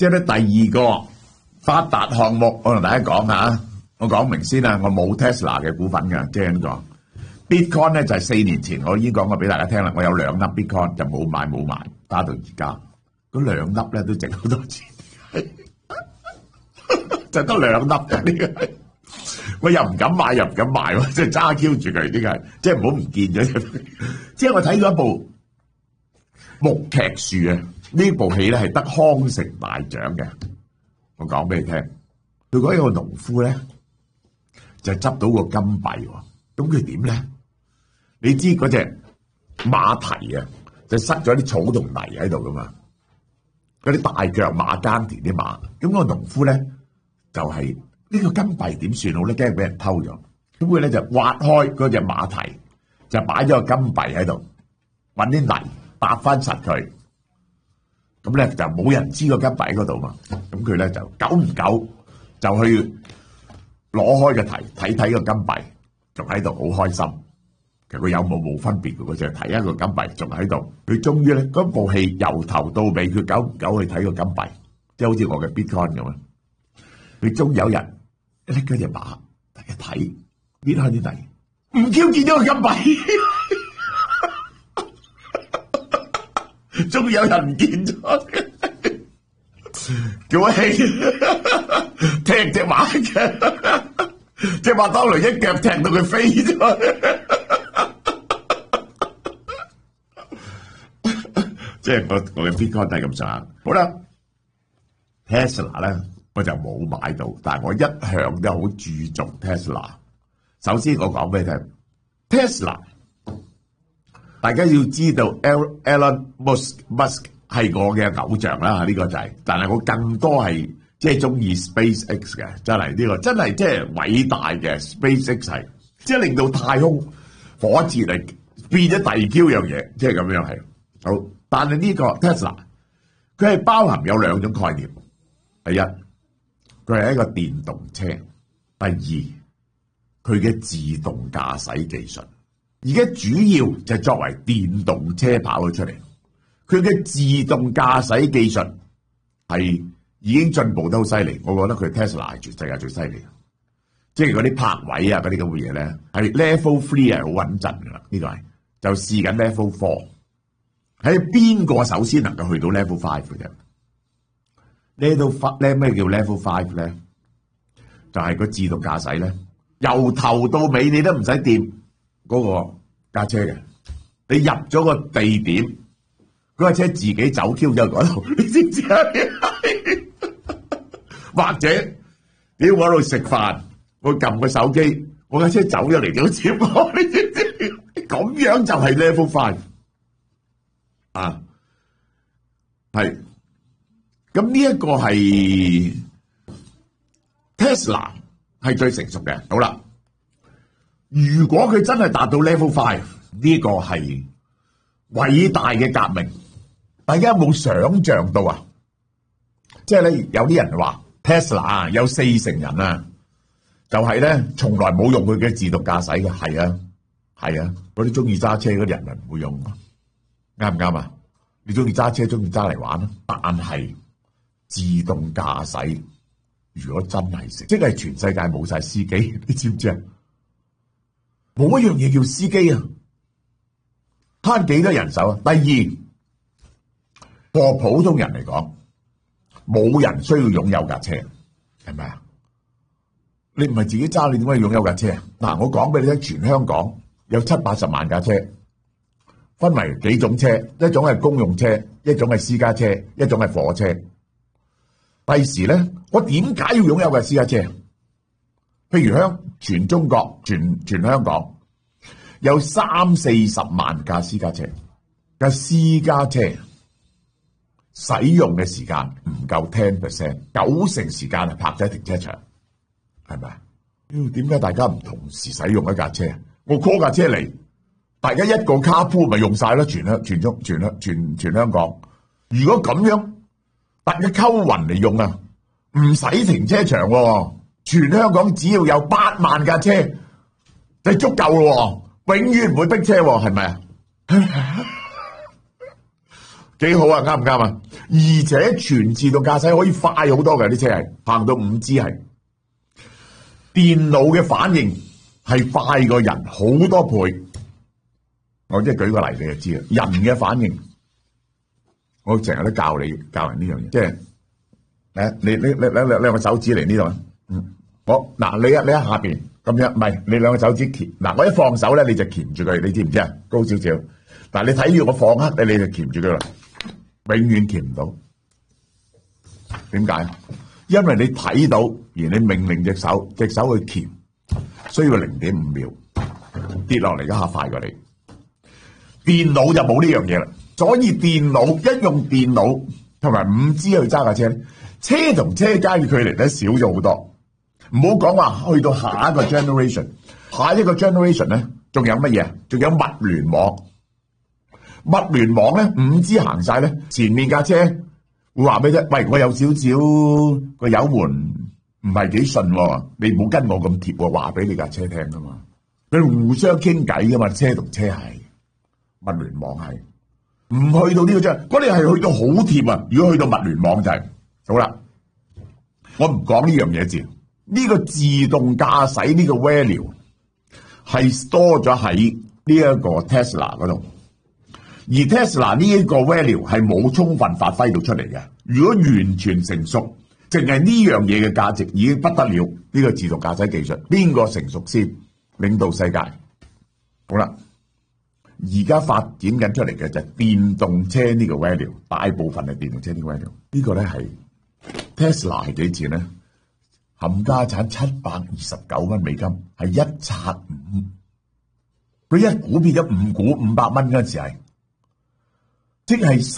即係咧第二個發達項目，我同大家講下，我講明先啊，我冇 Tesla 嘅股份嘅，即係呢個 Bitcoin 咧就係4年前我已經講過俾大家聽啦，我有2粒 Bitcoin 就冇買冇賣，打到而家嗰2粒咧都值好多錢，就得2粒嘅呢個，我又唔敢買又唔敢賣喎，即係揸 Q 住佢呢個，即係唔好唔見咗。即係我睇過一部木劇樹啊，呢部戲咧係得康城大獎嘅。我講俾你聽，佢嗰一個農夫咧就執到個金幣喎，咁佢點咧？你知嗰隻馬蹄啊，就塞咗啲草同泥喺度噶嘛，嗰啲大腳馬耕田啲馬，咁個農夫咧就係呢個金幣點算好咧？驚俾人偷咗，咁佢咧就挖開嗰隻馬蹄，就擺咗個金幣喺度，搵啲泥搭翻實佢。咁咧就冇人知個金幣喺嗰度嘛，咁佢咧就久唔久就去攞開個蹄睇睇個金幣，仲喺度好開心。其實佢有冇分別嘅，佢就睇一個金幣仲喺度。佢終於咧嗰部戲由頭到尾，佢久唔久去睇個金幣，即係好似我嘅 Bitcoin 咁啊。佢終有人拎嗰隻馬，大家睇搣開啲泥，唔 Q 見咗個金幣。終於有人唔見咗，叫我氣踢隻馬嘅，隻馬當嚟一腳踢到佢飛咗，即係我嘅 Bitcoin 係咁上下。好啦 ，Tesla 咧我就冇買到，但係我一向都好注重 Tesla。首先我講俾你聽 ，Tesla。大家要知道 Elon Musk 係我嘅偶像啦，呢個就係，但係我更多係即係中意 SpaceX 嘅，真係呢個真係即係偉大嘅 SpaceX 係，即係令到太空火箭嚟變咗第二 Q 樣嘢，即係咁樣係好。但係呢個 Tesla 佢係包含有2種概念，第一佢係一個電動車，第二佢嘅自動駕駛技術。而家主要就作為電動車跑咗出嚟，佢嘅自動駕駛技術係已經進步得好犀利，我覺得佢 Tesla 係全世界最犀利嘅，即係嗰啲泊位啊嗰啲咁嘅嘢咧，係 Level 3係好穩陣噶啦，呢個係就試緊 Level 4，喺邊個首先能夠去到 Level 5嘅啫 ？Level 5咧咩叫 Level 5咧？就係個自動駕駛咧，由頭到尾你都唔使掂嗰個架車嘅，你入咗個地點，嗰架車自己走 Q 咗嗰度，你知唔知啊？或者你我喺度食飯，我撳個手機，我架車走咗嚟就接我，你知唔知？咁樣就係 Level 5啊，係。咁呢一個係 Tesla 係最成熟嘅，好啦。如果佢真係達到 Level 5，呢個係偉大嘅革命，大家有冇想象到啊？即係咧，有啲人話 Tesla 啊，有40%人啊，就係咧從來冇用佢嘅自動駕駛嘅，係啊，係啊，嗰啲中意揸車嗰啲人咪唔會用，啱唔啱啊？你中意揸車，中意揸嚟玩咯，但係自動駕駛如果真係即係全世界冇晒司機，你知唔知啊？冇一樣嘢叫司機啊，慳幾多人手啊？第二，個普通人嚟講，冇人需要擁有架車，係咪啊？你唔係自己揸，你點解要擁有架車啊？嗱，我講俾你聽，全香港有70-80萬架車，分為幾種車，一種係公用車，一種係私家車，一種係貨車。第時咧，我點解要擁有架私家車？譬如全中國、全香港有30-40萬架私家車，架私家車使用嘅時間唔夠 10%， 90%時間係泊喺停車場，係咪啊？點解大家唔同時使用一架車？我 call 架車嚟，大家一個卡鋪咪用晒咯，全香港。如果咁樣，大家溝勻嚟用啊，唔使停車場喎。全香港只要有8萬架車就足夠咯，永遠唔會逼車，係咪啊？ 幾好啊，啱唔啱啊？而且全自動駕駛可以快好多嘅，啲車係行到5G係，電腦嘅反應係快過人好多倍。我即係舉個例你就知啦，人嘅反應，我成日都教人呢樣嘢，即係你兩個手指嚟呢度啊，好嗱，你喺下邊咁樣，唔係你兩個手指鉗，嗱我一放手咧你就鉗住佢，你知唔知啊？高少少，嗱你睇住我放黑你就鉗住佢啦，永遠鉗唔到。點解？因為你睇到而你命令隻手去鉗，需要0.5秒，跌落嚟一下快過你。電腦就冇呢樣嘢啦，所以電腦一用電腦同埋5G 去揸架車，車同車間嘅距離咧少咗好多。唔好講話去到下一個 generation， 下一個 generation 咧仲有乜嘢？仲有物聯網。物聯網咧 5G 行晒咧，前面架車會話俾你聽，喂，我有少少個油門唔係幾順喎，你唔好跟我咁貼喎，話俾你架車聽噶嘛。佢互相傾偈噶嘛，車同車係。物聯網係唔去到呢個啫，嗰啲係去到好貼啊！如果去到物聯網就係好啦，我唔講呢樣嘢字。呢個自動駕駛呢個 value 係 store 咗喺呢一個 Tesla 嗰度，而 Tesla 呢一個 value 係冇充分發揮到出嚟嘅。如果完全成熟，淨係呢樣嘢嘅價值已經不得了。呢個自動駕駛技術邊個成熟先領導世界？好啦。而家發展緊出嚟嘅就係電動車呢個 value， 大部分係電動車呢個 value。呢個咧係 Tesla 係幾錢咧？冚家產729蚊美金，係1/5。佢一股變咗5股500蚊嗰陣時係，即係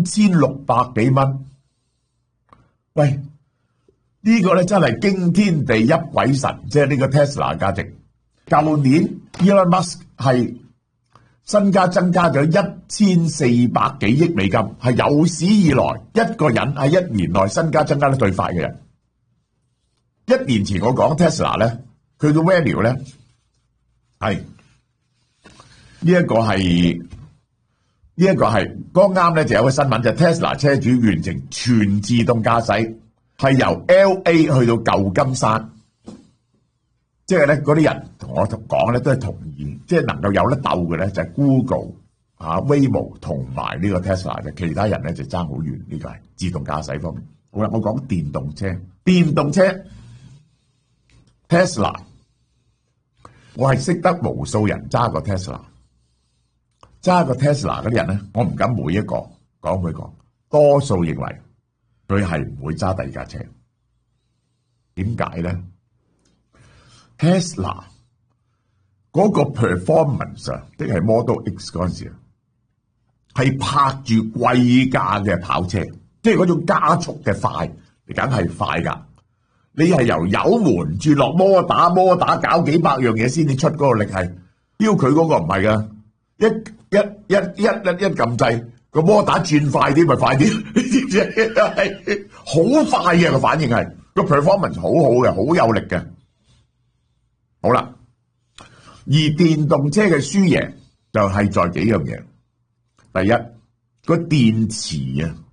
3600幾蚊。喂，呢個咧真係驚天地泣鬼神，即係呢個 Tesla 價值。舊年 Elon Musk 係身家增加咗1400幾億美金，係有史以來一個人喺1年內身家增加得最快嘅人。1年前我講 Tesla 咧，佢嘅 value 咧係呢一個係剛啱咧就有個新聞，就 Tesla 車主完成全自動駕駛，係由 LA 去到舊金山。即係咧，嗰啲人同我講咧，都係同意，即係能夠有得鬥嘅咧，就係 Google Waymo 同埋呢個 Tesla 嘅，其他人咧就爭好遠。呢個係自動駕駛方面。好啦，我講電動車，Tesla， 我係識得無數人揸過 Tesla， 揸過 Tesla 嗰啲人咧，我唔敢每一個講每個，多數認為佢係唔會揸第二架車。點解咧？Tesla 嗰個 performance 啊，即係 Model X 嗰陣時啊，係拍住貴價嘅跑車，即係嗰種加速嘅快，你梗係快㗎。你係由油門轉落摩打搞幾百樣嘢先至出嗰個力係，標佢嗰個唔係㗎，一撳掣個摩打轉快啲咪快啲，你知唔知？係好快嘅個反應係，個 performance 好好嘅，好有力嘅。好啦，而電動車嘅輸贏就係在幾樣嘢。第一，個電池啊，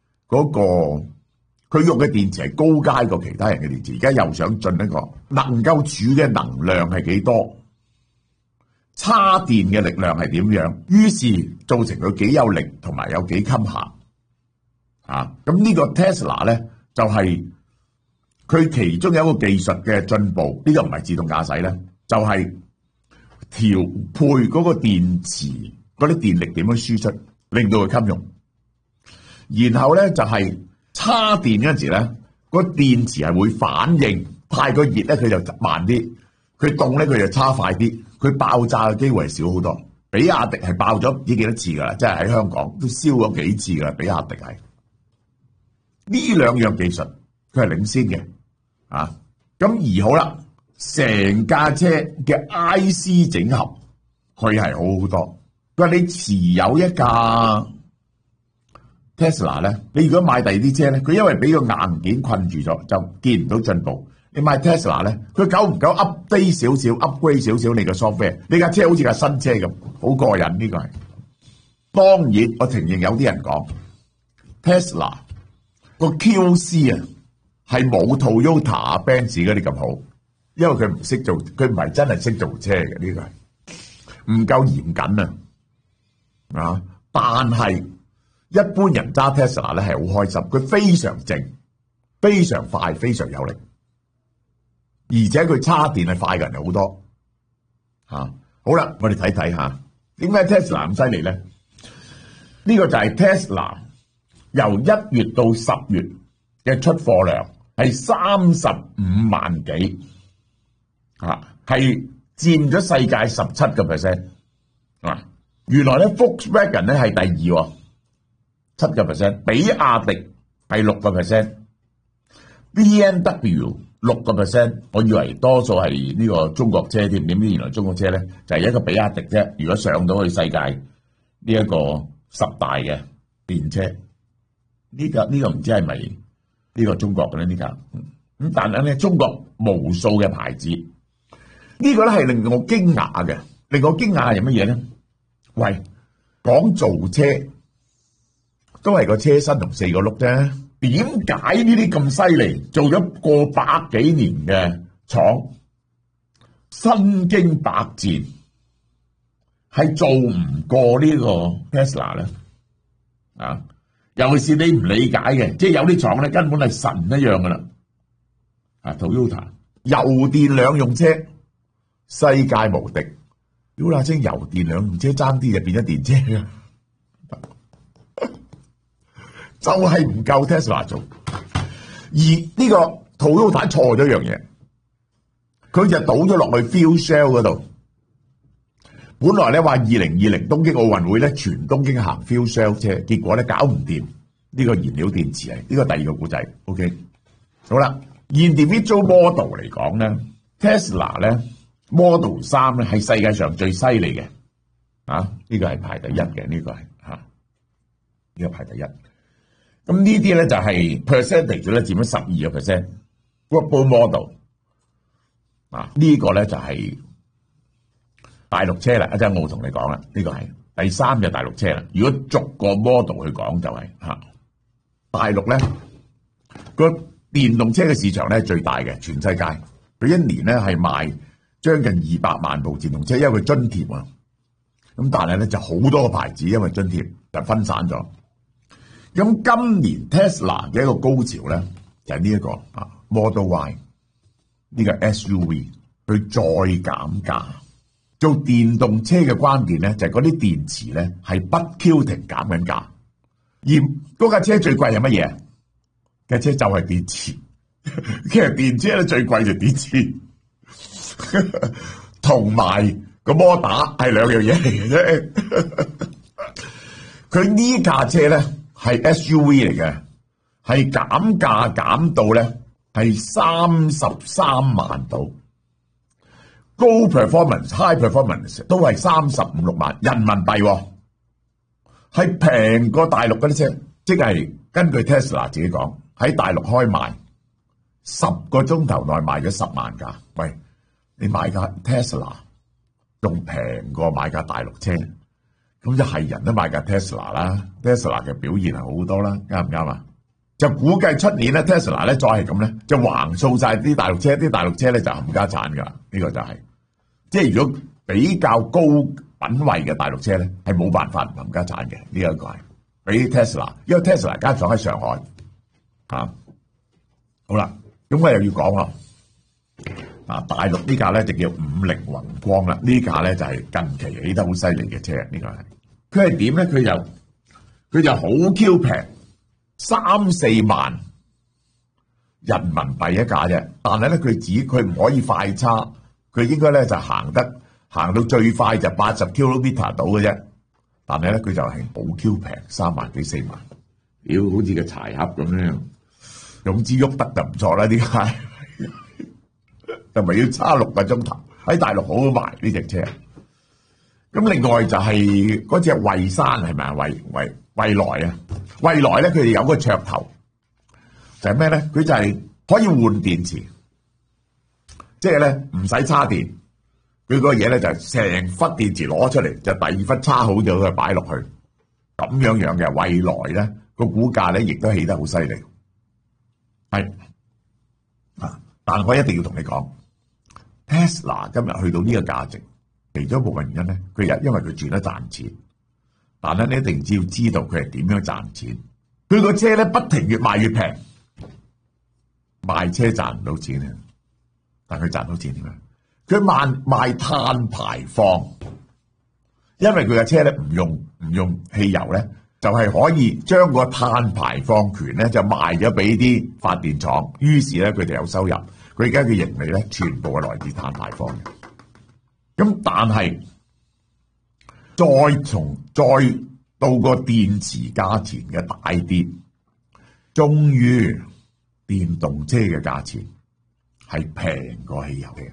佢用嘅電池係高階過其他人嘅電池，而家又想進一個能夠儲嘅能量係幾多，叉電嘅力量係點樣，於是造成佢幾有力同埋有幾襟行啊！咁呢個 Tesla 咧就係佢其中有一個技術嘅進步，呢個唔係自動駕駛咧，就係調配嗰個電池嗰啲電力點樣輸出，令到佢襟用。然後咧就係叉電嗰陣時咧，個電池係會反應，太過熱咧佢就慢啲，佢凍咧佢就叉快啲，佢爆炸嘅機會係少好多。比亞迪係爆咗唔知幾多次噶啦，即係喺香港都燒咗幾次噶啦。比亞迪係呢兩樣技術，佢係領先嘅啊。咁而好啦，成架車嘅 IC 整合，佢係好好多。佢話你持有一架 Tesla 咧，你如果買第二啲車咧，佢因為俾個硬件困住咗，就見唔到進步。你買 Tesla 咧，佢久唔久 update 少少 ，upgrade 少少你個 software，你架車好似架新車咁，好過癮。呢個係當然，我承認有啲人講 Tesla 個 QC 啊係冇 Toyota、Benz 嗰啲咁好，因為佢唔識做，佢唔係真係識做車嘅，呢個係唔夠嚴謹啊！但係一般人揸 Tesla 咧係好開心，佢非常靜、非常快、非常有力，而且佢叉電係快嘅人好多嚇。好啦，我哋睇睇下點解 Tesla 咁犀利咧？呢個就係 Tesla 由1月到10月嘅出貨量係35萬幾係佔咗世界17%啊！原來咧 Volkswagen 咧係第二，7%，比亞迪係6%，BMW 6%。我以為多數係呢個中國車添，點知原來中國車咧就係一個比亞迪啫。如果上到去世界呢一個10大嘅電車，呢個唔知係咪呢個中國嘅咧？呢架咁，但係咧中國無數嘅牌子，呢個咧係令我驚訝嘅。令我驚訝係乜嘢咧？喂，講造車都係個車身同4個轆啫，點解呢啲咁犀利？做咗過百幾年嘅廠，身經百戰，係做唔過呢個 Tesla 咧？啊，尤其是你唔理解嘅，即係有啲廠咧根本係神一樣噶啦。啊 ，Toyota 油電兩用車世界無敵。屌啦，即係油電兩用車爭啲就變咗電車嘅，就係唔夠 Tesla 做。而呢個 Toyota 錯咗一樣嘢，佢就倒咗落去 fuel cell 嗰度。本來咧話2020東京奧運會咧全東京行 fuel cell 車，結果咧搞唔掂呢個燃料電池係呢個第二個故仔。OK， 好啦，individual model 嚟講咧 ，Tesla 咧。Model 3咧係世界上最犀利嘅，呢個係排第一嘅，呢個係呢個排第一。咁呢啲咧就係 percentage 咧佔咗12%。Global model 呢個咧就係大陸車啦，一陣我同你講啦，呢個係第3嘅大陸車啦。如果逐個 model 去講就係大陸咧個電動車嘅市場咧係最大嘅，全世界佢一年咧係賣將近200萬部電動車，因為佢津貼啊，咁但係咧就好多個牌子，因為津貼就分散咗。咁今年 Tesla 嘅一個高潮咧，就係呢一個Model Y 呢個 SUV，佢再減價。做電動車嘅關鍵咧，就係嗰啲電池咧係不 Q 停減緊價，而嗰架車最貴係乜嘢？架車就係電池，其實電車咧最貴就電池。同埋個摩打係兩樣嘢嚟嘅啫。佢呢架車咧係 SUV 嚟嘅，係減價減到咧係33萬度，高 performance、high performance 都係35-36萬人民幣，係平過大陸嗰啲車，即係根據 Tesla 自己講，喺大陸開賣10個鐘頭內賣咗10萬架。喂！你買架 Tesla 仲平過買架大陸車，咁就係人都買架 Tesla 啦。Tesla 嘅表現係好多啦，啱唔啱啊？就估計出年咧 Tesla 咧再係咁咧，就橫掃晒啲大陸車，啲大陸車咧就冚家產噶啦。呢個就係即係如果比較高品位嘅大陸車咧，係冇辦法唔冚家產嘅。呢一個係比 Tesla，因為 Tesla 間廠喺上海好啦，咁我又要講啦。大陸呢架咧就叫50宏光啦，呢架咧就係近期起得好犀利嘅車，呢個係佢係點咧？佢就好 Q 平，3-4萬人民幣一架啫。但係咧佢唔可以快叉，佢應該咧就行到最快就80 km 到嘅啫。但係咧佢就係好 Q 平，3萬幾4萬，屌好似個柴盒咁樣，總之喐得就唔錯啦，呢架。就咪要差6個鐘頭，喺大陸好賣呢隻車。咁另外就係嗰隻蔚山係咪啊？蔚來啊，蔚來咧佢哋有個噱頭，就係咩咧？佢就係可以換電池，即係咧唔使叉電。佢嗰個嘢咧就係成忽電池攞出嚟，就第二忽叉好咗佢擺落去，咁樣嘅蔚來咧個股價咧亦都起得好犀利。係啊，但我一定要同你講 ，Tesla 今日去到呢個價值，其中一部分原因咧，因為佢轉得賺錢。但係你一定要知道佢係點樣賺錢。佢個車咧不停越賣越平，賣車賺唔到錢啊！但佢賺到錢點啊？佢賣碳排放，因為佢嘅車咧唔用汽油咧，就係可以將個碳排放權咧就賣咗俾啲發電廠，於是咧佢哋有收入。佢而家嘅盈利咧全部係來自碳排放嘅。咁但係再到個電池價錢嘅大跌，終於電動車嘅價錢係平過汽油嘅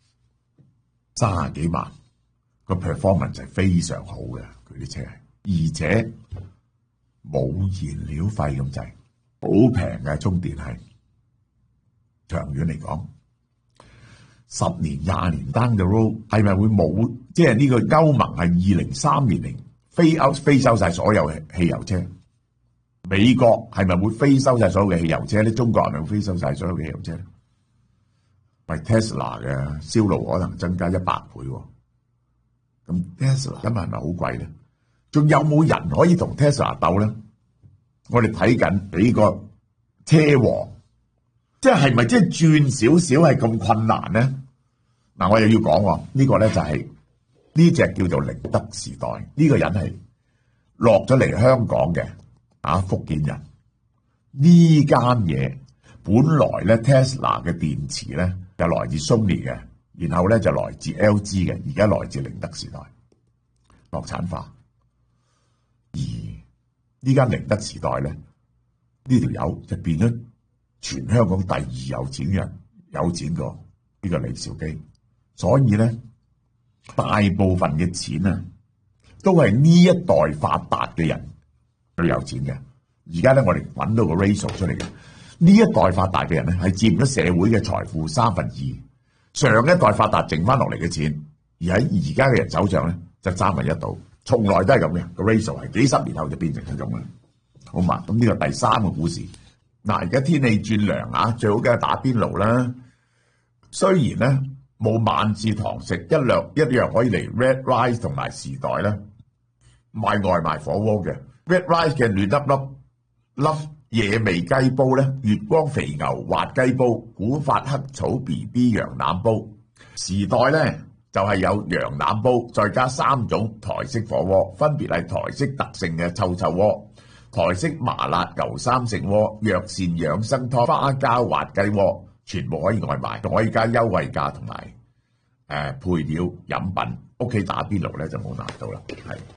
，30幾萬個 performance 係非常好嘅，佢啲車係，而且冇燃料費咁滯，好平嘅充電係。長遠嚟講，10年、20年 down the road 係咪會冇？即係呢個歐盟係2030年飛收晒所有嘅汽油車，美國係咪會飛收晒所有嘅汽油車咧？中國係咪會飛收晒所有嘅汽油車咧？咪 Tesla 嘅銷路可能增加100倍喎。咁 Tesla 今日係咪好貴咧？仲有冇人可以同 Tesla 鬥咧？我哋睇緊幾個車王，即係咪即係轉少少係咁困難咧？嗱，我又要講呢個咧就係呢隻叫做寧德時代，呢個人係落咗嚟香港嘅福建人。呢間嘢本來咧 Tesla 嘅電池咧就來自 Sony 嘅，然後咧就來自 LG 嘅，而家來自寧德時代國產化。而呢間寧德時代咧，呢條友就變咗全香港第2有錢人，有錢過呢個李兆基。所以咧，大部分嘅錢啊，都係呢一代發達嘅人最有錢嘅。而家咧，我哋揾到個 ratio 出嚟嘅，呢一代發達嘅人咧，係佔咗社會嘅財富2/3。上一代發達剩翻落嚟嘅錢，而喺而家嘅人手上咧，就1/3到，從來都係咁嘅。個 ratio 係幾十年後就變成係咁嘅。好嘛，咁呢個第3個故事。嗱，而家天氣轉涼啊，最好梗係打邊爐啦。雖然咧，冇晚市堂食，一樣可以嚟 Red Rice 同埋時代咧賣外賣火鍋嘅 Red Rice 嘅嫩粒野味雞煲咧，月光肥牛滑雞煲，古法黑草 BB 羊腩煲。時代咧就係有羊腩煲，再加3種台式火鍋，分別係台式特性嘅臭臭鍋、台式麻辣牛三成鍋、藥膳養生湯、花膠滑雞鍋。全部可以外賣，仲可以加優惠價同埋配料飲品，屋企打邊爐咧就冇難度啦，係。